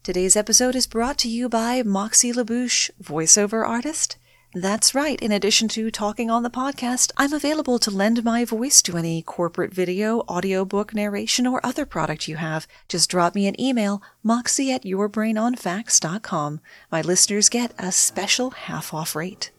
Today's episode is brought to you by Moxie LaBouche, voiceover artist. That's right, in addition to talking on the podcast, I'm available to lend my voice to any corporate video, audiobook narration, or other product you have. Just drop me an email, moxie@yourbrainonfacts.com. My listeners get a special half-off rate.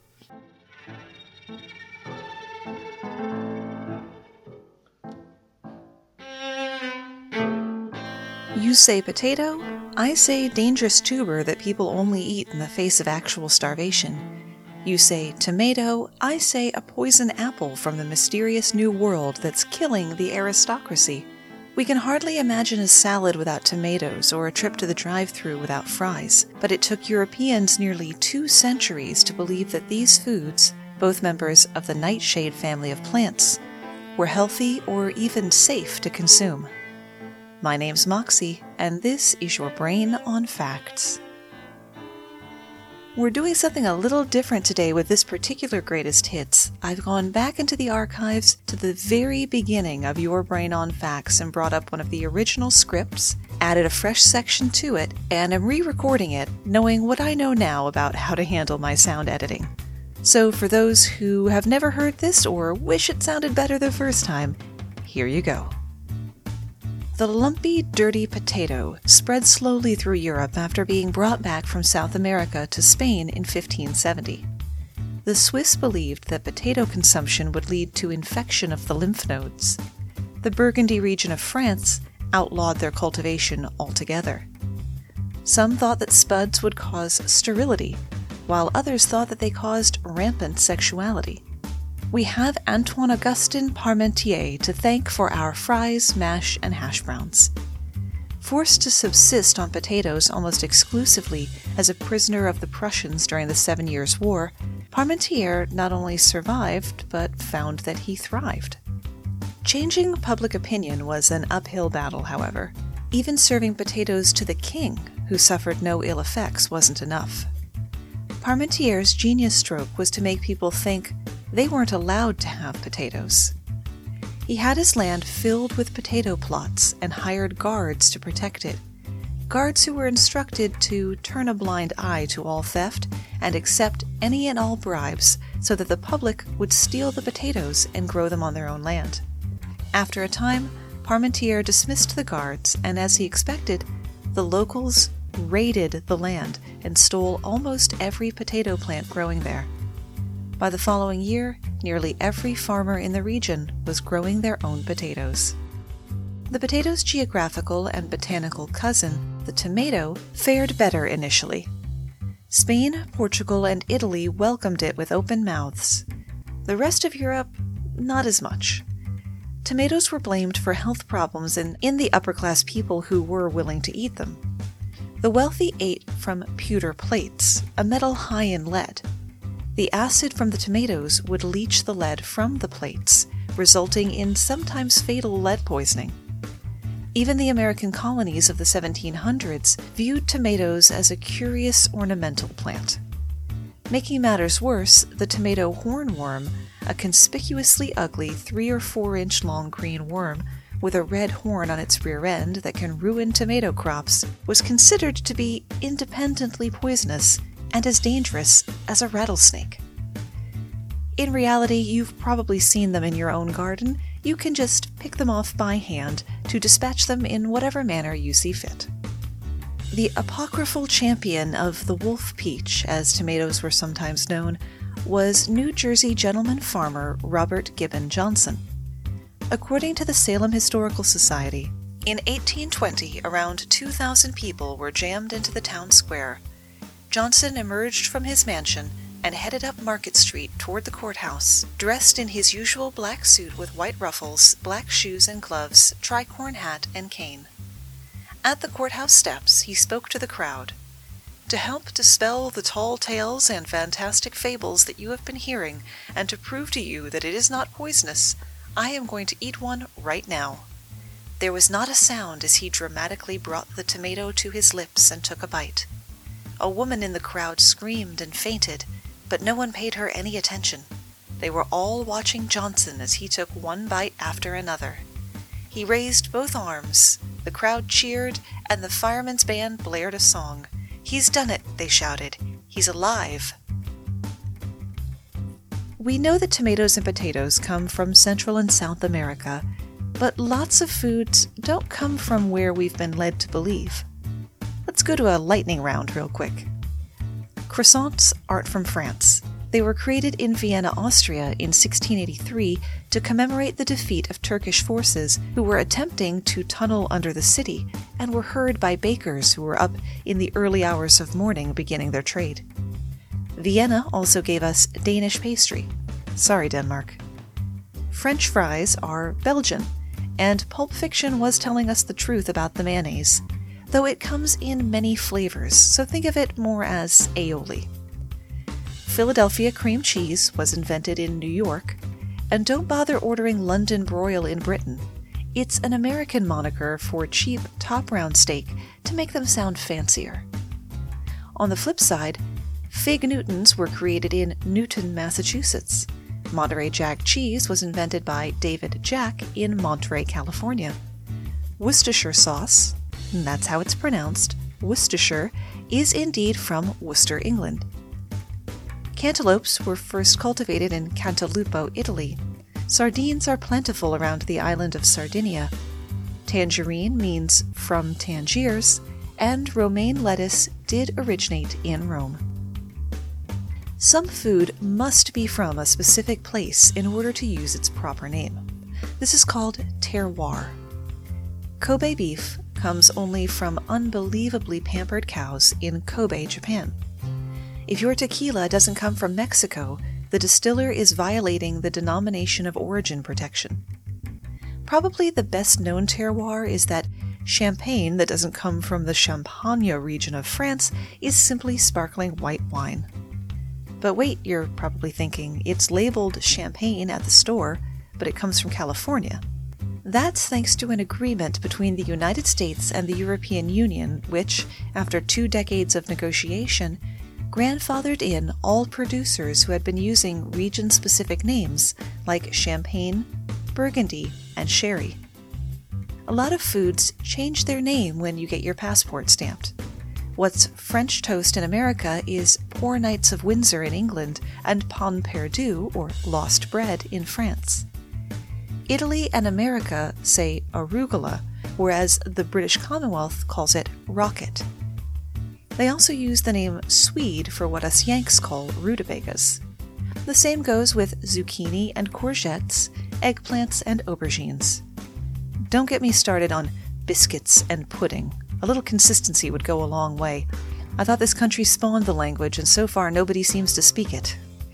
You say potato, I say dangerous tuber that people only eat in the face of actual starvation. You say tomato, I say a poison apple from the mysterious new world that's killing the aristocracy. We can hardly imagine a salad without tomatoes or a trip to the drive-thru without fries, but it took Europeans nearly 2 centuries to believe that these foods, both members of the nightshade family of plants, were healthy or even safe to consume. My name's Moxie, and this is Your Brain on Facts. We're doing something a little different today with this particular greatest hits. I've gone back into the archives to the very beginning of Your Brain on Facts and brought up one of the original scripts, added a fresh section to it, and am re-recording it, knowing what I know now about how to handle my sound editing. So for those who have never heard this or wish it sounded better the first time, here you go. The lumpy, dirty potato spread slowly through Europe after being brought back from South America to Spain in 1570. The Swiss believed that potato consumption would lead to infection of the lymph nodes. The Burgundy region of France outlawed their cultivation altogether. Some thought that spuds would cause sterility, while others thought that they caused rampant sexuality. We have Antoine Augustin Parmentier to thank for our fries, mash, and hash browns. Forced to subsist on potatoes almost exclusively as a prisoner of the Prussians during the 7 Years' War, Parmentier not only survived, but found that he thrived. Changing public opinion was an uphill battle, however. Even serving potatoes to the king, who suffered no ill effects, wasn't enough. Parmentier's genius stroke was to make people think they weren't allowed to have potatoes. He had his land filled with potato plots and hired guards to protect it. Guards who were instructed to turn a blind eye to all theft and accept any and all bribes so that the public would steal the potatoes and grow them on their own land. After a time, Parmentier dismissed the guards, and as he expected, the locals raided the land and stole almost every potato plant growing there. By the following year, nearly every farmer in the region was growing their own potatoes. The potato's geographical and botanical cousin, the tomato, fared better initially. Spain, Portugal, and Italy welcomed it with open mouths. The rest of Europe, not as much. Tomatoes were blamed for health problems in the upper-class people who were willing to eat them. The wealthy ate from pewter plates, a metal high in lead. The acid from the tomatoes would leach the lead from the plates, resulting in sometimes fatal lead poisoning. Even the American colonies of the 1700s viewed tomatoes as a curious ornamental plant. Making matters worse, the tomato hornworm, a conspicuously ugly 3 or 4 inch long green worm with a red horn on its rear end that can ruin tomato crops, was considered to be independently poisonous and as dangerous as a rattlesnake. In reality, you've probably seen them in your own garden. You can just pick them off by hand to dispatch them in whatever manner you see fit. The apocryphal champion of the wolf peach, as tomatoes were sometimes known, was New Jersey gentleman farmer Robert Gibbon Johnson. According to the Salem Historical Society, in 1820 around 2,000 people were jammed into the town square. Johnson emerged from his mansion and headed up Market Street toward the courthouse, dressed in his usual black suit with white ruffles, black shoes and gloves, tricorn hat, and cane. At the courthouse steps, he spoke to the crowd. To help dispel the tall tales and fantastic fables that you have been hearing, and to prove to you that it is not poisonous, I am going to eat one right now. There was not a sound as he dramatically brought the tomato to his lips and took a bite. A woman in the crowd screamed and fainted, but no one paid her any attention. They were all watching Johnson as he took one bite after another. He raised both arms, the crowd cheered, and the firemen's band blared a song. "He's done it," they shouted. "He's alive." We know that tomatoes and potatoes come from Central and South America, but lots of foods don't come from where we've been led to believe. Let's go to a lightning round real quick. Croissants aren't from France. They were created in Vienna, Austria in 1683 to commemorate the defeat of Turkish forces who were attempting to tunnel under the city and were heard by bakers who were up in the early hours of morning beginning their trade. Vienna also gave us Danish pastry. Sorry, Denmark. French fries are Belgian, and Pulp Fiction was telling us the truth about the mayonnaise, though it comes in many flavors, so think of it more as aioli. Philadelphia cream cheese was invented in New York, and don't bother ordering London broil in Britain. It's an American moniker for cheap top-round steak to make them sound fancier. On the flip side, Fig Newtons were created in Newton, Massachusetts. Monterey Jack cheese was invented by David Jack in Monterey, California. Worcestershire sauce, and that's how it's pronounced, Worcestershire, is indeed from Worcester, England. Cantaloupes were first cultivated in Cantalupo, Italy. Sardines are plentiful around the island of Sardinia. Tangerine means from Tangiers, and romaine lettuce did originate in Rome. Some food must be from a specific place in order to use its proper name. This is called terroir. Kobe beef comes only from unbelievably pampered cows in Kobe, Japan. If your tequila doesn't come from Mexico, the distiller is violating the denomination of origin protection. Probably the best known terroir is that champagne that doesn't come from the Champagne region of France is simply sparkling white wine. But wait, you're probably thinking, it's labeled champagne at the store, but it comes from California. That's thanks to an agreement between the United States and the European Union, which, after 2 decades of negotiation, grandfathered in all producers who had been using region-specific names like champagne, Burgundy, and sherry. A lot of foods change their name when you get your passport stamped. What's French toast in America is Poor Knights of Windsor in England and Pain Perdu, or lost bread, in France. Italy and America say arugula, whereas the British Commonwealth calls it rocket. They also use the name Swede for what us Yanks call rutabagas. The same goes with zucchini and courgettes, eggplants and aubergines. Don't get me started on biscuits and pudding. A little consistency would go a long way. I thought this country spawned the language, and so far nobody seems to speak it.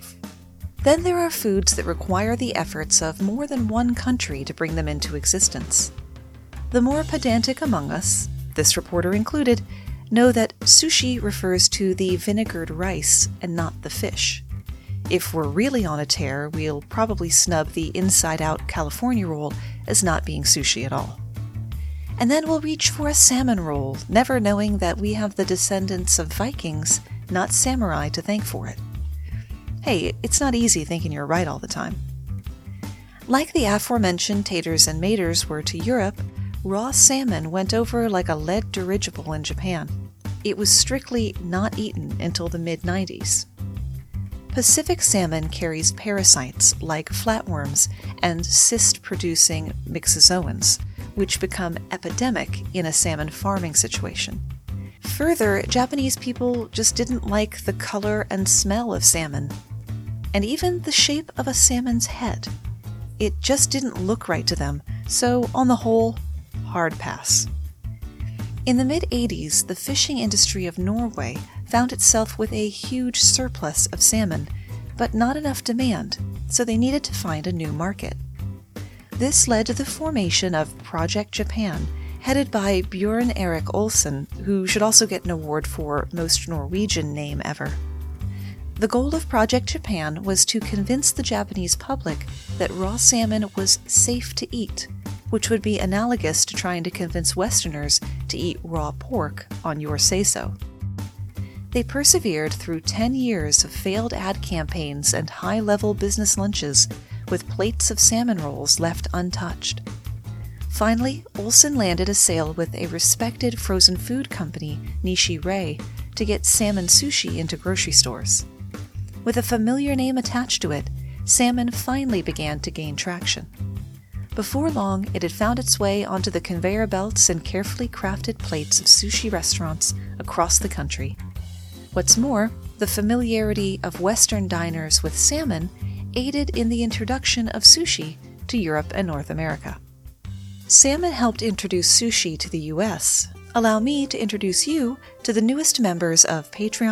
Then there are foods that require the efforts of more than one country to bring them into existence. The more pedantic among us, this reporter included, know that sushi refers to the vinegared rice and not the fish. If we're really on a tear, we'll probably snub the inside-out California roll as not being sushi at all. And then we'll reach for a salmon roll, never knowing that we have the descendants of Vikings, not samurai, to thank for it. Hey, it's not easy thinking you're right all the time. Like the aforementioned taters and maters were to Europe, raw salmon went over like a lead dirigible in Japan. It was strictly not eaten until the mid-90s. Pacific salmon carries parasites like flatworms and cyst-producing myxozoans, which become epidemic in a salmon farming situation. Further, Japanese people just didn't like the color and smell of salmon, and even the shape of a salmon's head. It just didn't look right to them, so on the whole, hard pass. In the mid-80s, the fishing industry of Norway found itself with a huge surplus of salmon, but not enough demand, so they needed to find a new market. This led to the formation of Project Japan, headed by Bjørn Erik Olsen, who should also get an award for Most Norwegian Name Ever. The goal of Project Japan was to convince the Japanese public that raw salmon was safe to eat, which would be analogous to trying to convince Westerners to eat raw pork on your say-so. They persevered through 10 years of failed ad campaigns and high-level business lunches, with plates of salmon rolls left untouched. Finally, Olsen landed a sale with a respected frozen food company, Nishi Rei, to get salmon sushi into grocery stores. With a familiar name attached to it, salmon finally began to gain traction. Before long, it had found its way onto the conveyor belts and carefully crafted plates of sushi restaurants across the country. What's more, the familiarity of Western diners with salmon aided in the introduction of sushi to Europe and North America. Salmon helped introduce sushi to the US. Allow me to introduce you to the newest members of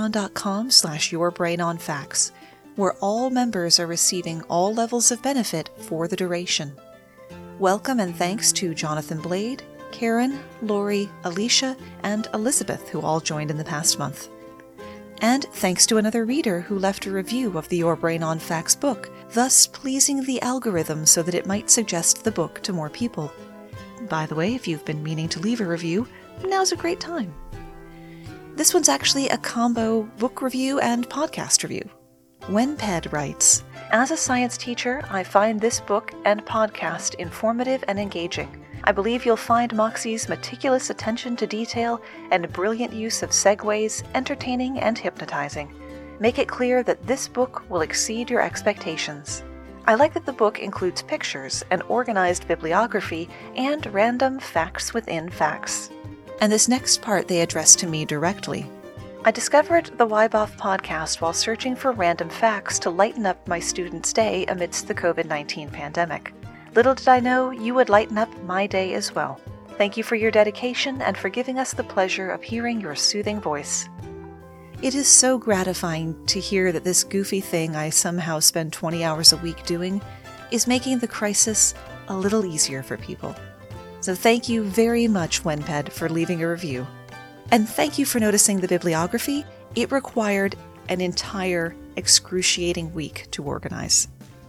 patreon.com/yourbrainonfacts, where all members are receiving all levels of benefit for the duration. Welcome and thanks to Jonathan Blade, Karen, Lori, Alicia, and Elizabeth, who all joined in the past month. And thanks to another reader who left a review of the Your Brain on Facts book, thus pleasing the algorithm so that it might suggest the book to more people. By the way, if you've been meaning to leave a review, now's a great time. This one's actually a combo book review and podcast review. Wenped writes, "As a science teacher, I find this book and podcast informative and engaging. I believe you'll find Moxie's meticulous attention to detail and brilliant use of segues entertaining and hypnotizing. Make it clear that this book will exceed your expectations. I like that the book includes pictures, an organized bibliography, and random facts within facts." And this next part they address to me directly. "I discovered the Wyboff podcast while searching for random facts to lighten up my students' day amidst the COVID-19 pandemic. Little did I know you would lighten up my day as well. Thank you for your dedication and for giving us the pleasure of hearing your soothing voice." It is so gratifying to hear that this goofy thing I somehow spend 20 hours a week doing is making the crisis a little easier for people. So thank you very much, Wenped, for leaving a review. And thank you for noticing the bibliography. It required an entire excruciating week to organize.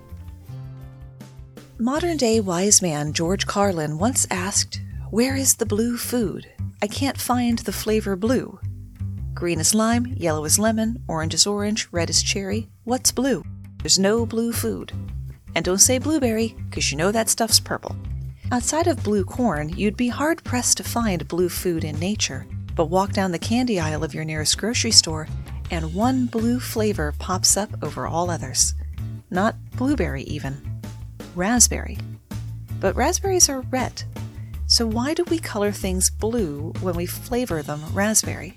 Modern-day wise man George Carlin once asked, "Where is the blue food? I can't find the flavor blue. Green is lime, yellow is lemon, orange is orange, red is cherry. What's blue? There's no blue food. And don't say blueberry, because you know that stuff's purple." Outside of blue corn, you'd be hard-pressed to find blue food in nature, but walk down the candy aisle of your nearest grocery store, and one blue flavor pops up over all others. Not blueberry even. Raspberry. But raspberries are red. So why do we color things blue when we flavor them raspberry?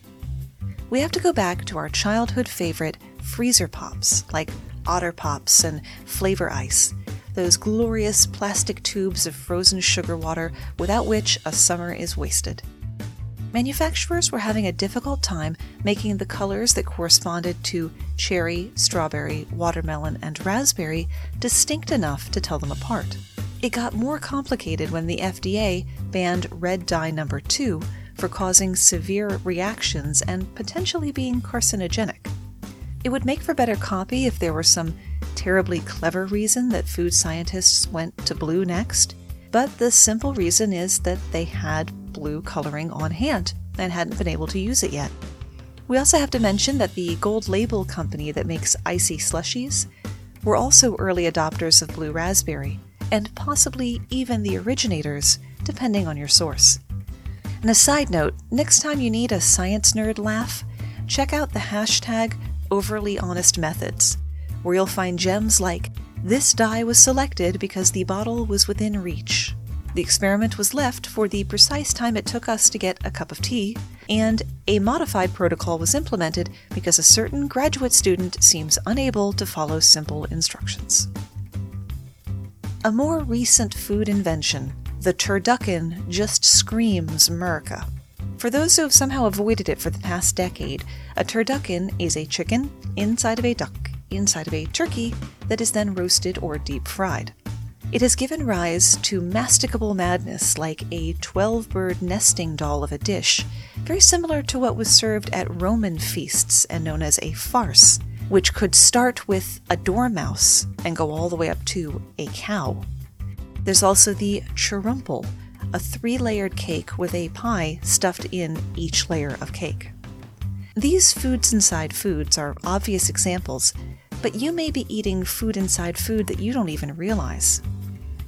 We have to go back to our childhood favorite freezer pops, like Otter Pops and Flavor Ice, those glorious plastic tubes of frozen sugar water without which a summer is wasted. Manufacturers were having a difficult time making the colors that corresponded to cherry, strawberry, watermelon, and raspberry distinct enough to tell them apart. It got more complicated when the FDA banned red dye number 2 for causing severe reactions and potentially being carcinogenic. It would make for better copy if there were some terribly clever reason that food scientists went to blue next, but the simple reason is that they had blue coloring on hand and hadn't been able to use it yet. We also have to mention that the Gold Label company that makes icy slushies were also early adopters of blue raspberry, and possibly even the originators, depending on your source. And a side note, next time you need a science nerd laugh, check out the hashtag Overly Honest Methods, where you'll find gems like, "This dye was selected because the bottle was within reach. The experiment was left for the precise time it took us to get a cup of tea, and a modified protocol was implemented because a certain graduate student seems unable to follow simple instructions." A more recent food invention, the turducken, just screams America. For those who have somehow avoided it for the past decade, a turducken is a chicken inside of a duck inside of a turkey that is then roasted or deep fried. It has given rise to masticable madness like a 12-bird nesting doll of a dish, very similar to what was served at Roman feasts and known as a farce, which could start with a dormouse and go all the way up to a cow. There's also the churrumple, a 3-layered cake with a pie stuffed in each layer of cake. These foods inside foods are obvious examples, but you may be eating food inside food that you don't even realize.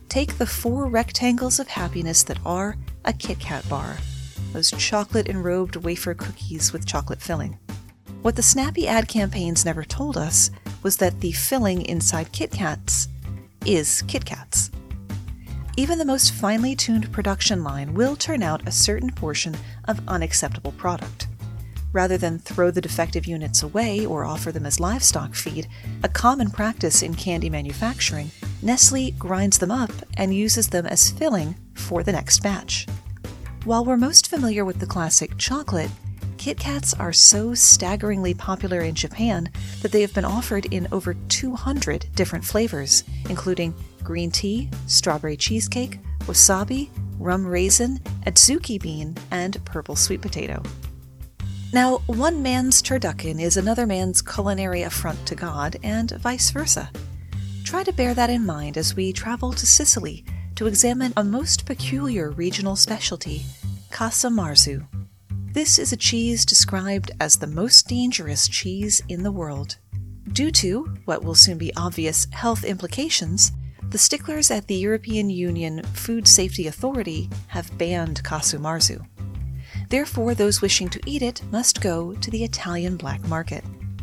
take the 4 rectangles of happiness that are a Kit Kat bar, those chocolate-enrobed wafer cookies with chocolate filling. What the snappy ad campaigns never told us was that the filling inside Kit Kats is Kit Kats. Even the most finely tuned production line will turn out a certain portion of unacceptable product. Rather than throw the defective units away or offer them as livestock feed, a common practice in candy manufacturing, Nestle grinds them up and uses them as filling for the next batch. While we're most familiar with the classic chocolate, Kit Kats are so staggeringly popular in Japan that they have been offered in over 200 different flavors, including green tea, strawberry cheesecake, wasabi, rum raisin, adzuki bean, and purple sweet potato. Now, one man's turducken is another man's culinary affront to God, and vice versa. Try to bear that in mind as we travel to Sicily to examine a most peculiar regional specialty, Casa Marzu. This is a cheese described as the most dangerous cheese in the world. Due to, what will soon be obvious, health implications, the sticklers at the European Union Food Safety Authority have banned Casu Marzu. Therefore, those wishing to eat it must go to the Italian black market.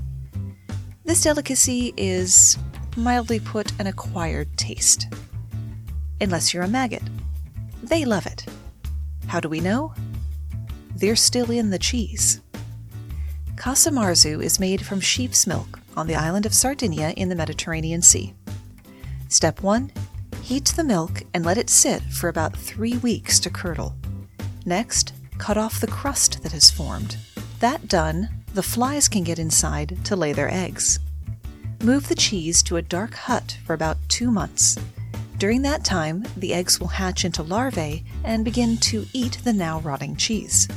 This delicacy is, mildly put, an acquired taste. Unless you're a maggot. They love it. How do we know? They're still in the cheese. Casa Marzu is made from sheep's milk on the island of Sardinia in the Mediterranean Sea. Step 1. Heat the milk and let it sit for about 3 weeks to curdle. Next, cut off the crust that has formed. That done, the flies can get inside to lay their eggs. Move the cheese to a dark hut for about 2 months. During that time, the eggs will hatch into larvae and begin to eat the now rotting cheese.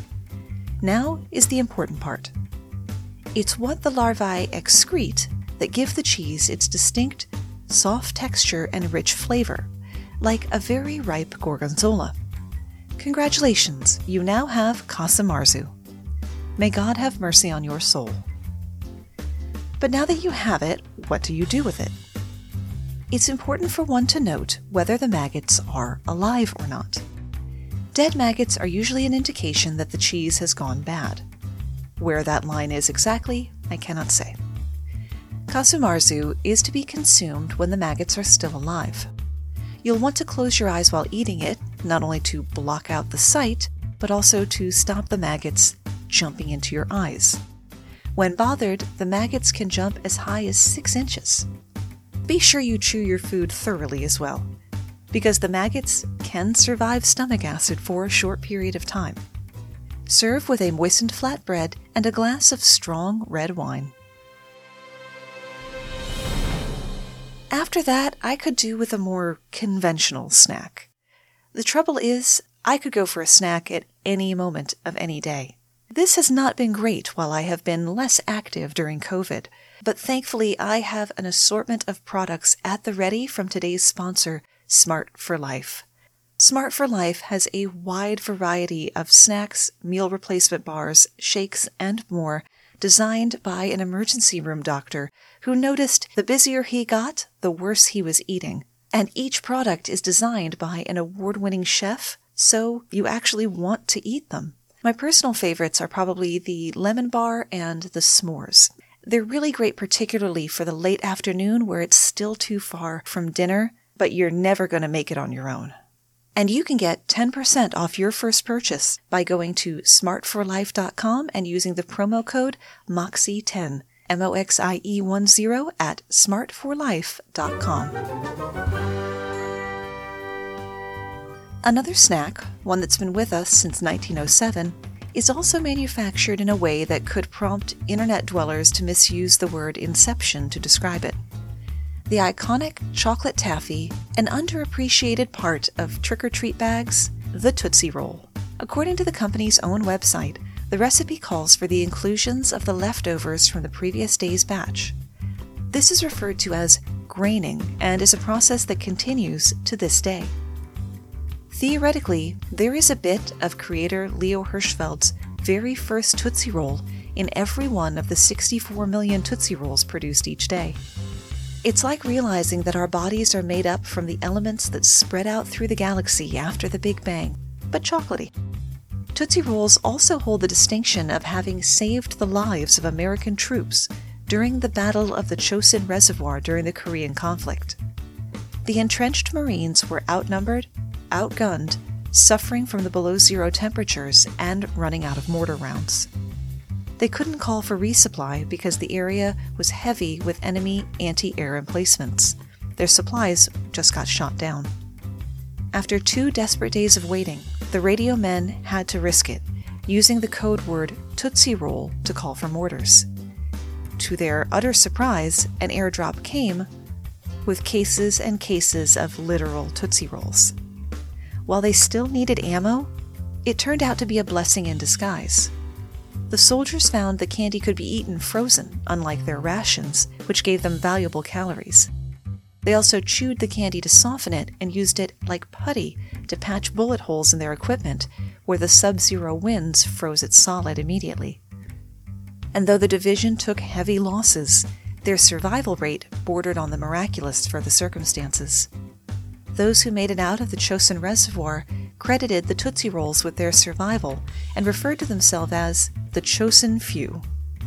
Now is the important part. It's what the larvae excrete that give the cheese its distinct, soft texture and rich flavor, like a very ripe gorgonzola. Congratulations, you now have Casa Marzu. May God have mercy on your soul. But now that you have it, what do you do with it? It's important for one to note whether the maggots are alive or not. Dead maggots are usually an indication that the cheese has gone bad. Where that line is exactly, I cannot say. Casu Marzu is to be consumed when the maggots are still alive. You'll want to close your eyes while eating it, not only to block out the sight, but also to stop the maggots jumping into your eyes. When bothered, the maggots can jump as high as 6 inches. Be sure you chew your food thoroughly as well, because the maggots can survive stomach acid for a short period of time. Serve with a moistened flatbread and a glass of strong red wine. After that, I could do with a more conventional snack. The trouble is, I could go for a snack at any moment of any day. This has not been great while I have been less active during COVID, but thankfully I have an assortment of products at the ready from today's sponsor, Smart for Life. Smart for Life has a wide variety of snacks, meal replacement bars, shakes, and more designed by an emergency room doctor who noticed the busier he got, the worse he was eating. And each product is designed by an award-winning chef, so you actually want to eat them. My personal favorites are probably the lemon bar and the s'mores. They're really great particularly for the late afternoon where it's still too far from dinner, but you're never going to make it on your own. And you can get 10% off your first purchase by going to smartforlife.com and using the promo code MOXIE10, MOXIE10 at smartforlife.com. Another snack, one that's been with us since 1907, is also manufactured in a way that could prompt internet dwellers to misuse the word inception to describe it. The iconic chocolate taffy, an underappreciated part of trick-or-treat bags, the Tootsie Roll. According to the company's own website, the recipe calls for the inclusions of the leftovers from the previous day's batch. This is referred to as graining and is a process that continues to this day. Theoretically, there is a bit of creator Leo Hirschfeld's very first Tootsie Roll in every one of the 64 million Tootsie Rolls produced each day. It's like realizing that our bodies are made up from the elements that spread out through the galaxy after the Big Bang, but chocolatey. Tootsie Rolls also hold the distinction of having saved the lives of American troops during the Battle of the Chosin Reservoir during the Korean conflict. The entrenched Marines were outnumbered, outgunned, suffering from the below-zero temperatures, and running out of mortar rounds. They couldn't call for resupply because the area was heavy with enemy anti-air emplacements. Their supplies just got shot down. After 2 desperate days of waiting, the radio men had to risk it, using the code word Tootsie Roll to call for mortars. To their utter surprise, an airdrop came with cases and cases of literal Tootsie Rolls. While they still needed ammo, it turned out to be a blessing in disguise. The soldiers found the candy could be eaten frozen, unlike their rations, which gave them valuable calories. They also chewed the candy to soften it and used it like putty to patch bullet holes in their equipment where the sub-zero winds froze it solid immediately. And though the division took heavy losses, their survival rate bordered on the miraculous for the circumstances. Those who made it out of the Chosin Reservoir credited the Tootsie Rolls with their survival and referred to themselves as the Chosin Few.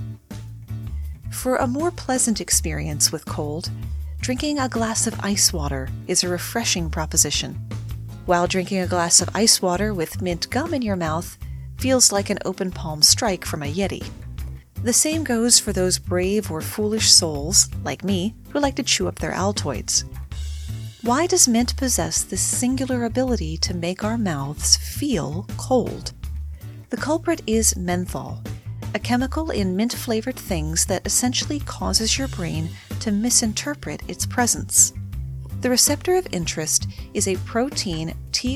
For a more pleasant experience with cold, drinking a glass of ice water is a refreshing proposition, while drinking a glass of ice water with mint gum in your mouth feels like an open palm strike from a Yeti. The same goes for those brave or foolish souls, like me, who like to chew up their Altoids. Why does mint possess this singular ability to make our mouths feel cold? The culprit is menthol, a chemical in mint-flavored things that essentially causes your brain to misinterpret its presence. The receptor of interest is a protein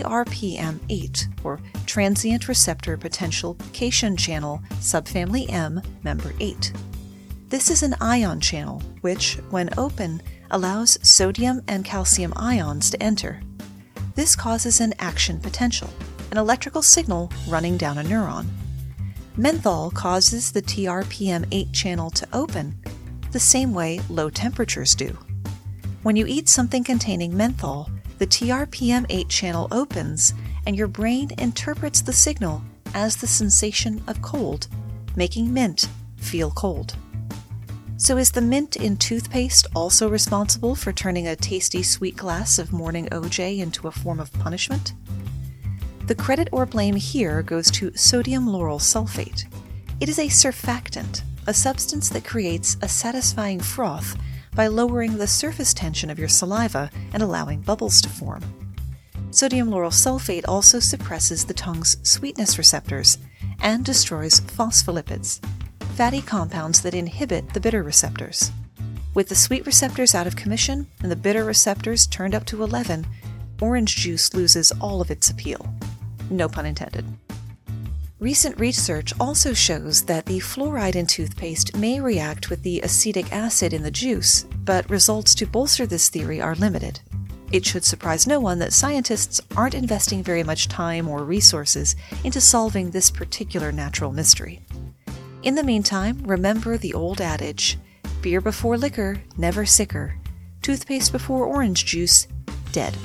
TRPM8, or transient receptor potentiation channel, subfamily M, member 8. This is an ion channel, which, when open, allows sodium and calcium ions to enter. This causes an action potential, an electrical signal running down a neuron. Menthol causes the TRPM8 channel to open the same way low temperatures do. When you eat something containing menthol, the TRPM8 channel opens and your brain interprets the signal as the sensation of cold, making mint feel cold. So is the mint in toothpaste also responsible for turning a tasty sweet glass of morning OJ into a form of punishment? The credit or blame here goes to sodium lauryl sulfate. It is a surfactant, a substance that creates a satisfying froth by lowering the surface tension of your saliva and allowing bubbles to form. Sodium lauryl sulfate also suppresses the tongue's sweetness receptors and destroys phospholipids, fatty compounds that inhibit the bitter receptors. With the sweet receptors out of commission and the bitter receptors turned up to 11, orange juice loses all of its appeal. No pun intended. Recent research also shows that the fluoride in toothpaste may react with the acetic acid in the juice, but results to bolster this theory are limited. It should surprise no one that scientists aren't investing very much time or resources into solving this particular natural mystery. In the meantime, remember the old adage, beer before liquor, never sicker. Toothpaste before orange juice, dead.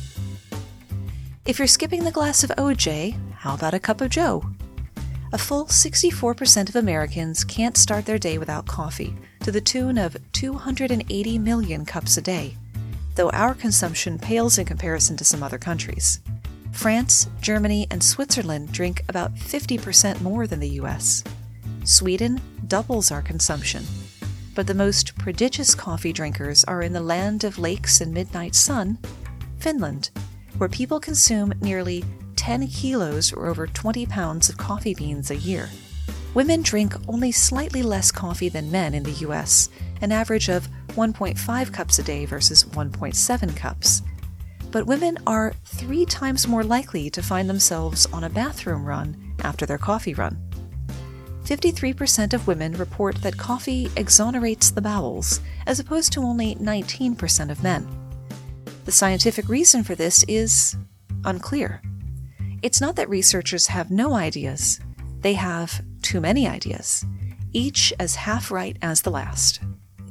If you're skipping the glass of OJ, how about a cup of Joe? A full 64% of Americans can't start their day without coffee, to the tune of 280 million cups a day, though our consumption pales in comparison to some other countries. France, Germany, and Switzerland drink about 50% more than the US. Sweden doubles our consumption, but the most prodigious coffee drinkers are in the land of lakes and midnight sun, Finland, where people consume nearly 10 kilos or over 20 pounds of coffee beans a year. Women drink only slightly less coffee than men in the US, an average of 1.5 cups a day versus 1.7 cups. But women are 3 times more likely to find themselves on a bathroom run after their coffee run. 53% of women report that coffee exonerates the bowels, as opposed to only 19% of men. The scientific reason for this is unclear. It's not that researchers have no ideas. They have too many ideas, each as half right as the last.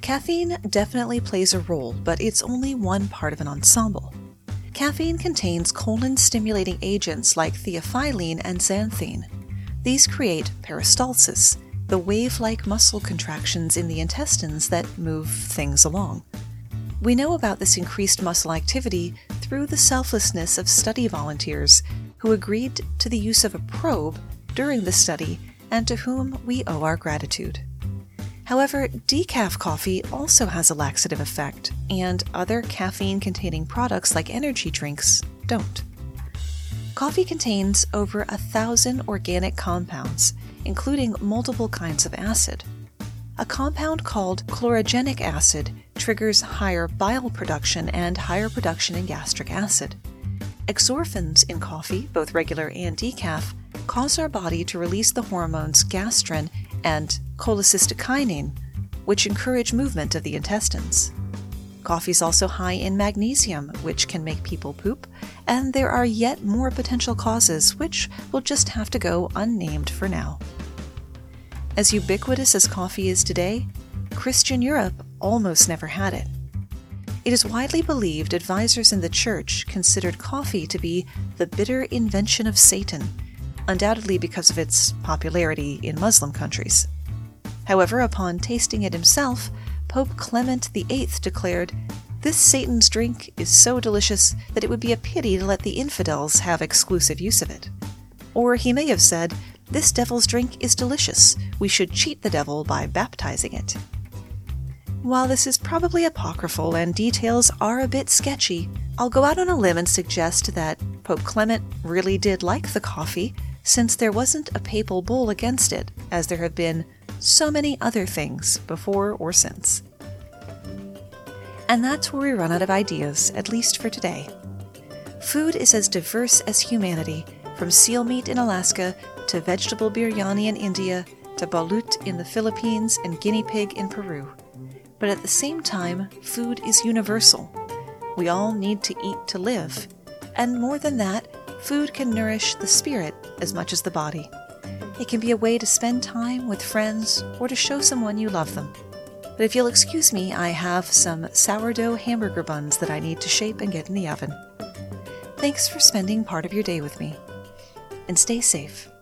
Caffeine definitely plays a role, but it's only one part of an ensemble. Caffeine contains colon-stimulating agents like theophylline and xanthine. These create peristalsis, the wave-like muscle contractions in the intestines that move things along. We know about this increased muscle activity through the selflessness of study volunteers who agreed to the use of a probe during the study and to whom we owe our gratitude. However, decaf coffee also has a laxative effect, and other caffeine-containing products like energy drinks don't. Coffee contains over 1,000 organic compounds, including multiple kinds of acid. A compound called chlorogenic acid triggers higher bile production and higher production in gastric acid. Exorphins in coffee, both regular and decaf, cause our body to release the hormones gastrin and cholecystokinin, which encourage movement of the intestines. Coffee is also high in magnesium, which can make people poop, and there are yet more potential causes which will just have to go unnamed for now. As ubiquitous as coffee is today, Christian Europe almost never had it. It is widely believed advisors in the church considered coffee to be the bitter invention of Satan, undoubtedly because of its popularity in Muslim countries. However, upon tasting it himself, Pope Clement VIII declared, "This Satan's drink is so delicious that it would be a pity to let the infidels have exclusive use of it." Or he may have said, "This devil's drink is delicious. We should cheat the devil by baptizing it." While this is probably apocryphal and details are a bit sketchy, I'll go out on a limb and suggest that Pope Clement really did like the coffee, since there wasn't a papal bull against it, as there have been so many other things before or since. And that's where we run out of ideas, at least for today. Food is as diverse as humanity, from seal meat in Alaska to vegetable biryani in India to balut in the Philippines and guinea pig in Peru. But at the same time, food is universal. We all need to eat to live. And more than that, food can nourish the spirit as much as the body. It can be a way to spend time with friends or to show someone you love them. But if you'll excuse me, I have some sourdough hamburger buns that I need to shape and get in the oven. Thanks for spending part of your day with me. And stay safe.